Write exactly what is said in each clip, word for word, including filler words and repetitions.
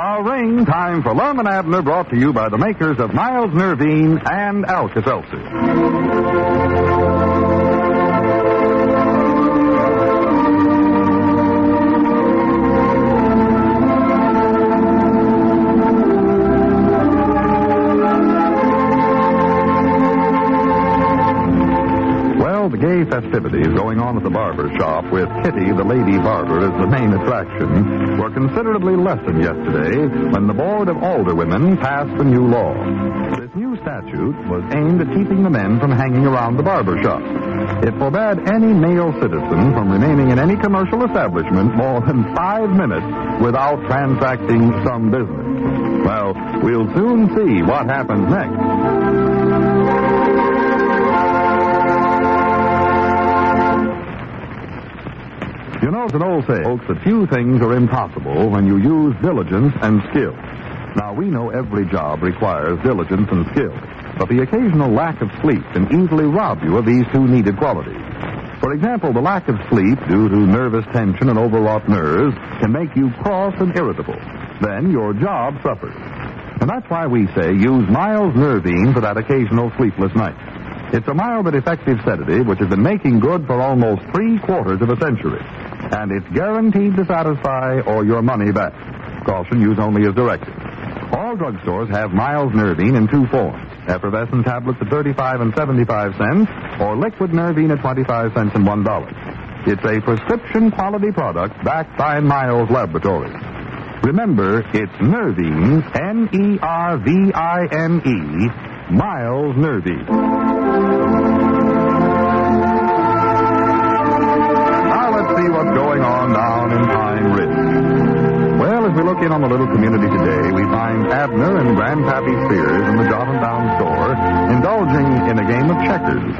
The Ring, time for Lum and Abner, brought to you by the makers of Miles Nervine and Alka-Seltzer. The gay festivities going on at the barber shop with Kitty, the lady barber, as the main attraction were considerably lessened yesterday when the Board of Alderwomen passed a new law. This new statute was aimed at keeping the men from hanging around the barber shop. It forbade any male citizen from remaining in any commercial establishment more than five minutes without transacting some business. Well, we'll soon see what happens next. You know, it's an old saying, folks, that few things are impossible when you use diligence and skill. Now, we know every job requires diligence and skill, but the occasional lack of sleep can easily rob you of these two needed qualities. For example, the lack of sleep due to nervous tension and overwrought nerves can make you cross and irritable. Then your job suffers. And that's why we say use Miles Nervine for that occasional sleepless night. It's a mild but effective sedative which has been making good for almost three quarters of a century. And it's guaranteed to satisfy or your money back. Caution, use only as directed. All drugstores have Miles Nervine in two forms. Effervescent tablets at thirty-five and seventy-five cents, or liquid Nervine at twenty-five cents and one dollar. It's a prescription quality product backed by Miles Laboratories. Remember, it's Nervine, N E R V I N E, Miles Nervine. See what's going on down in Pine Ridge. Well, as we look in on the little community today, we find Abner and Grandpappy Spears in the Jot and Down store indulging in a game of checkers.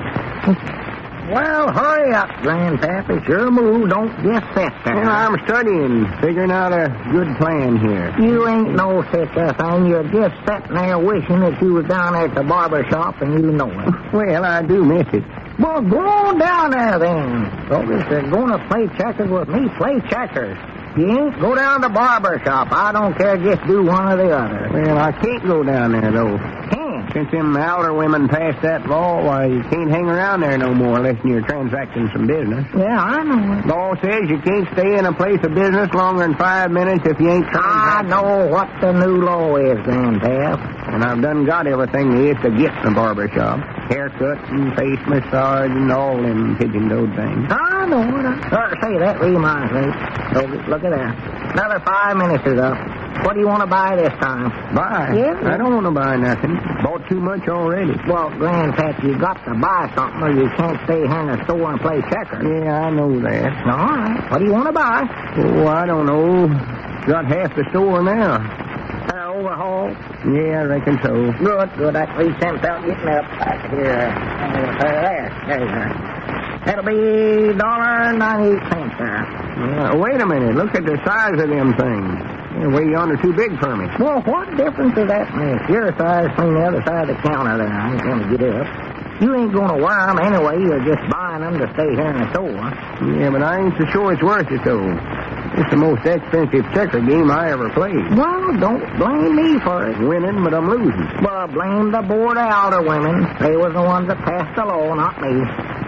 Well, hurry up, Grandpappy. Sure move. Don't just sit there. Well, I'm studying, figuring out a good plan here. You ain't no such a thing. You're just sitting there wishing that you was down there at the barber shop and you know it. Well, I do miss it. Well, go on down there then. So if you're going to play checkers with me, play checkers. You ain't go down to the barber shop. I don't care. Just do one or the other. Well, I can't go down there, though. Can't? Since them elder women passed that law, why, you can't hang around there no more unless you're transacting some business. Yeah, I know it. Law says you can't stay in a place of business longer than five minutes if you ain't transacting. I know what the new law is, Grandpap. And I've done got everything there is to get in the barber shop. Haircut and face massage and all them pigeon-toed things. I know it. Uh, say, that reminds me. So, look at that. Another five minutes is up. What do you want to buy this time? Buy? Yeah. I don't want to buy nothing. Bought too much already. Well, Grandpap, you got to buy something or you can't stay here in the store and play checkers. Yeah, I know that. All right. What do you want to buy? Oh, I don't know. Got half the store now. Uh, overhaul? Yeah, I reckon so. Good, good. That three cents out getting up back here. Uh, there. There you go. That'll be one dollar and ninety-eight cents there. Uh, wait a minute. Look at the size of them things. They're way yonder too big for me. Well, what difference does that make? Your size between the other side of the counter there. I ain't going to get up. You ain't going to wear them anyway. You're just buying them to stay here in the store. Yeah, but I ain't so sure it's worth it, though. It's the most expensive checker game I ever played. Well, don't blame me for it. Winning, but I'm losing. Well, blame the Board of Alderwomen. They was the ones that passed the law, not me.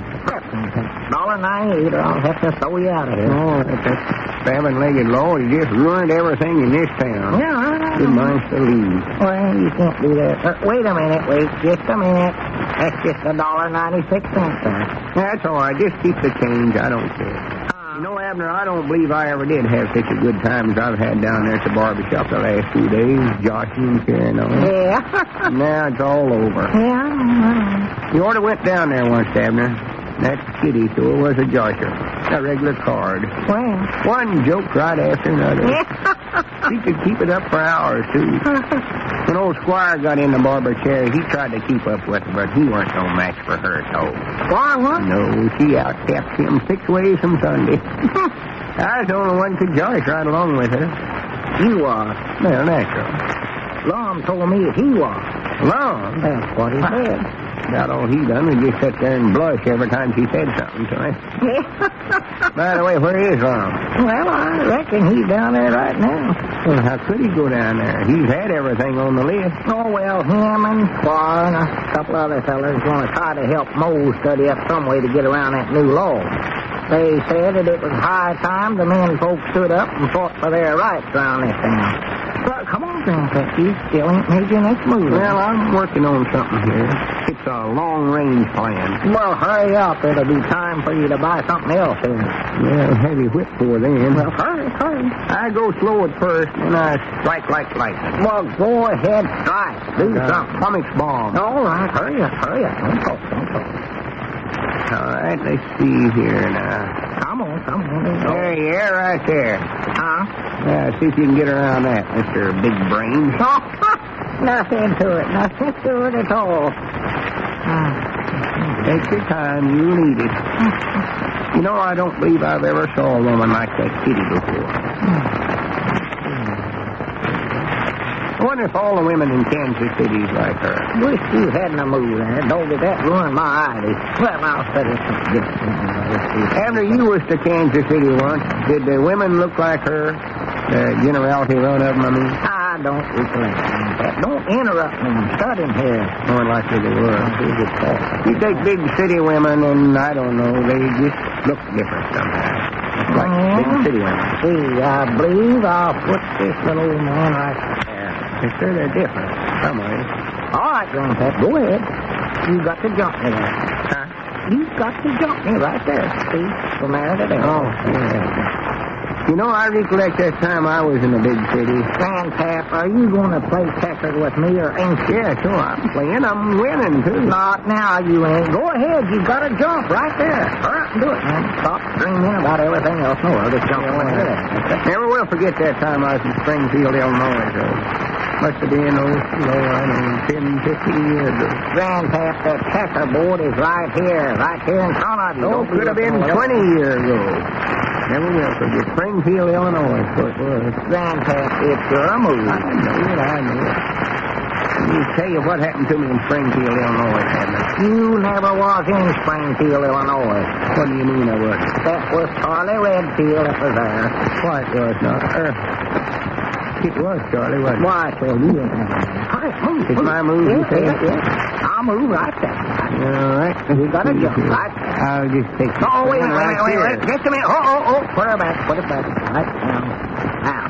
one dollar ninety-eight, or I'll have to throw you out of here. Oh, that's that seven-legged law. You just ruined everything in this town. Yeah, I know. Good minds to leave. Well, you can't do that. Uh, wait a minute, wait, just a minute. That's just a dollar ninety-six cents, sir. That's all right. Just keep the change. I don't care. You know, Abner, I don't believe I ever did have such a good time as I've had down there at the barber shop the last two days, joshing and carrying on. Yeah. Now it's all over. Yeah. You ought to went down there once, Abner. That kitty sure was a josher. A regular card. Well. One joke right after another. She could keep it up for hours, too. When old Squire got in the barber chair, he tried to keep up with her, but he weren't no match for her, so. Squire what? No, she out-kept him six ways from Sunday. I was the only one could josh right along with her. You are. Well, natural. Lum told me he was. Lum? That's what he said. About all he done was just sit there and blush every time she said something to him. By the way, where is Lum? Well, I reckon he's down there right now. Well, how could he go down there? He's had everything on the list. Oh, well, him and Squire and a couple other fellas going to try to help Mose study up some way to get around that new law. They said that it was high time the men folks stood up and fought for their rights around this town. But come on, Grandpap, you still ain't made your next move. Well, I'm working on something here. It's a long-range plan. Well, hurry up. It'll be time for you to buy something else here. Well, heavy whip for then. Well, hurry, hurry. I go slow at first, and I strike like lightning. Well, go ahead, strike. Do uh, something. Pumick's bomb. All right, hurry up, hurry up. Don't talk, don't talk. All right, let's see here now. Come on, come on. There you are, right there. Huh? Yeah, see if you can get around that, Mister Big Brains. Oh, nothing to it. Nothing to it at all. Take your time. You'll need it. You know, I don't believe I've ever saw a woman like that kitty before. I wonder if all the women in Kansas City's like her. Wish you hadn't a moved there. Doggy, that ruined my idea. Well, I'll study some different. After you was to Kansas City once, did the women look like her? The generality run of them, I mean? I don't recollect that. Don't interrupt me. I'm studying here. More likely they were. You take big city women, and I don't know, they just look different somehow. Like well, big city women. See, I believe I'll put this little old man right there. They sure they're different. Some way. All right, Grandpap, go ahead. You got to jump me there. Huh? You got to jump me right there. See, from there to there. Oh, yeah. You know, I recollect that time I was in a big city. Grandpap, are you going to play checkers with me or ain't you? Yeah, sure, I'm playing. I'm winning, too. Not now, you ain't. Go ahead. You got to jump right there. Hurry up and do it, man. Stop dreaming about everything else. No, I'll just jump right there. Never will forget that time I was in Springfield, Illinois, though. Must have been, oh, no, I don't know, ten, fifteen years ago. Grandpap, that checkerboard is right here, right here in front of you. Oh, could have been twenty years ago. Never will forget. Springfield, Illinois, so it was. Grandpap, it's your move. I know it, I know it. Let me tell you what happened to me in Springfield, Illinois, Abner. You never was in Springfield, Illinois. What do you mean I was? That was Charlie Redfield that was there. Why, it was not. Uh, it was Charlie, wasn't it? Why, so you ain't Hurry, move. It's my move, yeah, you say? Yeah, yeah. I'll move right there. All right. You got to jump right there. I'll just take it. Oh, wait, wait, right wait, wait, wait. Just a minute. Oh, oh, oh. Put her back. Put it back. Right down. Now.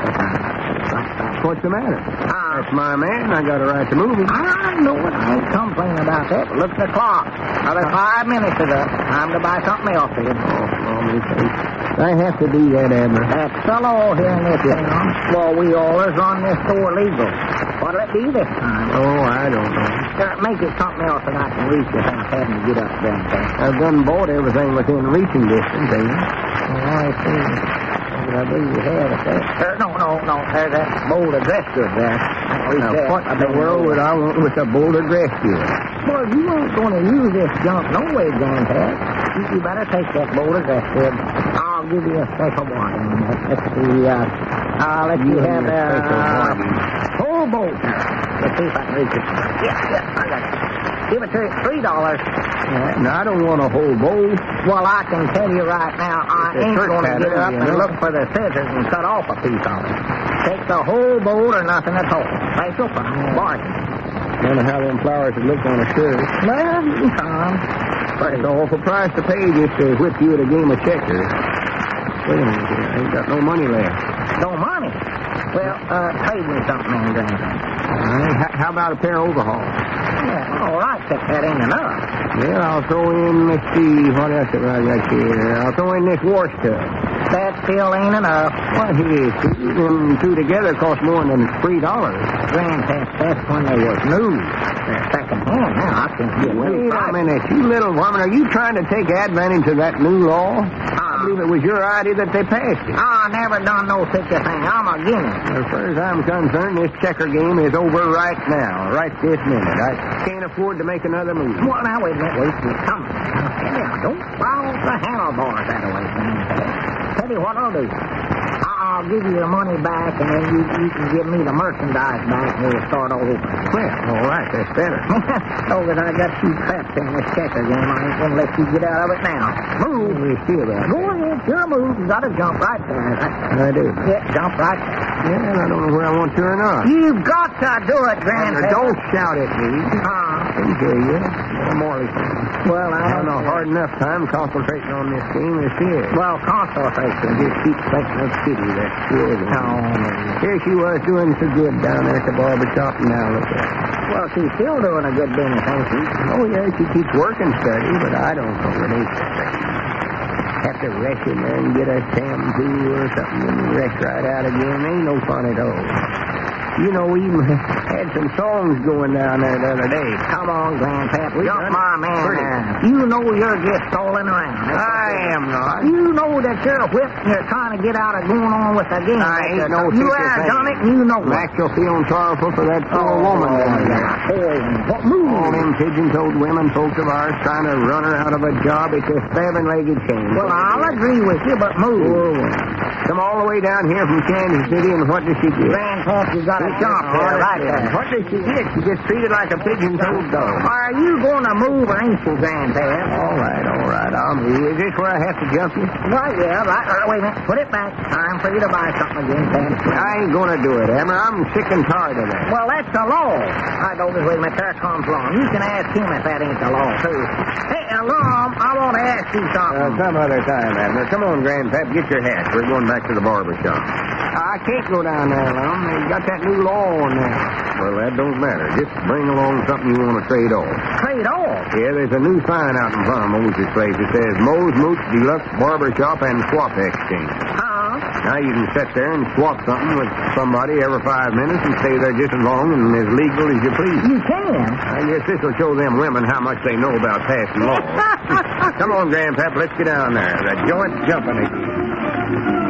What's the matter? Ah. That's my man. I got a right to move him. I know it. I ain't complaining about that. But look at the clock. Another five minutes is up. Time to buy something else here. Oh, oh, me face. I have to do that, Abner. That's the law here in this town. Well, we always run this store legal. What'll it be this time? Oh, I don't know. Uh, make it something else that I can reach without having to get up there. I've done bought everything within reaching distance, ain't I? Oh, I see. I believe you have it there. Uh, no, no, no. There's that bowl of dress goods there. Now, what in the world would I want with a boulder dress good? Well, you ain't going to use this junk no way, Grandpap. You, you better take that boulder dress good. I'll give you a special warning. Let's see. Uh, I'll let you, you have a uh, whole boat. Let's see if I can reach it. Yeah, yeah, I got it. Give it to you. Three dollars. Yeah, now, I don't want a whole bowl. Well, I can tell you right now, I ain't going to get up and look for the scissors and cut off a piece of it. Take the whole bowl or nothing at all. Special price. Bargain. I don't know how them flowers would look on a shirt. Well, you can come. It's an awful price to pay just to whip you at a game of checkers. Wait a minute here. I ain't got no money left. No money? Well, uh, trade me something, man, Grandson. All right. How about a pair of overalls? Yeah, all right, but that ain't enough. Well, I'll throw in, let's see, what else have I got here? I'll throw in this wash tub. That still ain't enough. What is? Them two together cost more than three dollars. Grandpap, that's when they was new. They're second hand now. I can't get Wait a minute, you little woman. Are you trying to take advantage of that new law? I believe it was your idea that they passed it. I never done no such a thing. I'm a guinea. As far as I'm concerned, this checker game is over right now, right this minute. I can't afford to make another move. Well, now, wait a minute. Wait, wait, come. Now, don't follow the handlebars that way, Grandpap. Tell you what I'll do. I'll I'll give you the money back, and then you, you can give me the merchandise back, and we'll start all over. Well, all right, that's better. Oh, but I got you trapped in this checker game. I ain't gonna let you get out of it now. Move. You see about Go ahead, sure move. You gotta jump right there. I do. Yeah, jump right there. Yeah, I don't know where I want to or not. You've got to do it, Grandpa. Don't shout at me. Uh, I can hear you. I'm Morley. well, I I don't don't know hard enough time concentrating on this game as here. Well, concentration. Just keep thinking of Kitty. That's good. Oh, Here she was doing so good down there at the barber shop, and now look at her. well, she's still doing a good business, ain't she? Oh, yeah, she keeps working steady, but I don't know what it is. Have to rush in there and get a shampoo or something and rush right out again. Ain't no fun at all. You know, we even had some songs going down there the other day. Come on, Grandpap. We Jump done my man pretty. there. You know you're just strolling around. That's I am not. You know that you're whipped and you're trying to get out of going on with the game. I ain't no You teacher have thing. done it and you know it. Max, you're feeling sorrowful for that poor woman down there. yeah. Poor woman. What move? All them pigeon-toed women folks of ours trying to run her out of a job. It's a seven-legged chain. Well, I'll agree with you, but move. Poor woman. Come all the way down here from Kansas City, and what does she get? Grandpap, you got a shop there, right there. What does she get? She gets treated like a pigeon-toed dog. Are you going to move or ain't you, Grandpap? All right, all right, I'll move. Is this where I have to jump you? Right, yeah, right. Uh, wait a minute. Put it back. Time for you to buy something again, Sam. I ain't gonna do it, Hammer. I'm sick and tired of that. Well, that's the law. I don't wait a minute. There comes Lum. You can ask him if that ain't the law, too. Hey, uh, Lum, I want to ask you something. Uh, some other time, Abner. Come on, Grandpap, get your hat. We're going back to the barber shop. I can't go down there, Lum. They got that new law on there. Well, that don't matter. Just bring along something you want to trade off. Trade off? Yeah, there's a new sign out in front of Moses' place. It says Moe's Mooch Deluxe Barber Shop and Swap Exchange. Huh? Now you can sit there and swap something with somebody every five minutes and stay there just as long and as legal as you please. You can? I guess this will show them women how much they know about passing laws. Come on, Grandpap, let's get down there. The joint's jumping again.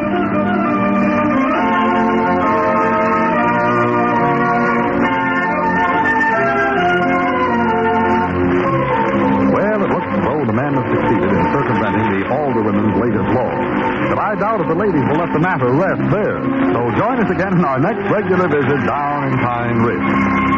Well, it looks as though the men have succeeded in circumventing the alderwomen's latest law. But I doubt if the ladies will let the matter rest there. So join us again in our next regular visit down in Pine Ridge.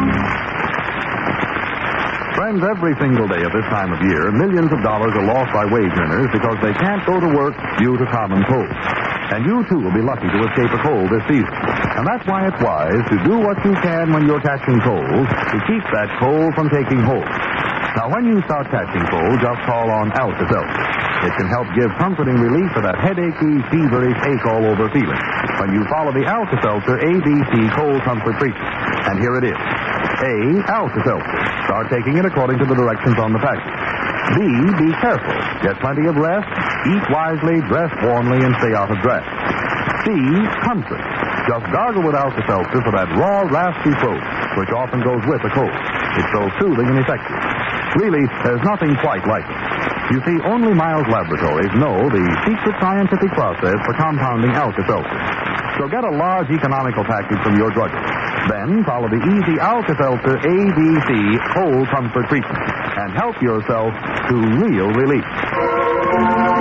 Friends, every single day at this time of year, millions of dollars are lost by wage earners because they can't go to work due to common cold. And you, too, will be lucky to escape a cold this season. And that's why it's wise to do what you can when you're catching colds to keep that cold from taking hold. Now, when you start catching cold, just call on Alka-Seltzer. It can help give comforting relief for that headachy, feverish, ache-all-over feeling when you follow the Alka-Seltzer A B C Cold Comfort Treatment. And here it is. A, Alka-Seltzer. Start taking it according to the directions on the package. B, be careful. Get plenty of rest, eat wisely, dress warmly, and stay out of drafts. C, comfort. Just gargle with Alka-Seltzer for that raw, raspy throat, which often goes with a cold. It's so soothing and effective. Really, there's nothing quite like it. You see, only Miles Laboratories know the secret scientific process for compounding Alka-Seltzer. So get a large economical package from your druggist. Then follow the easy Alka-Seltzer A B C Cold Comfort Treatment and help yourself to real relief.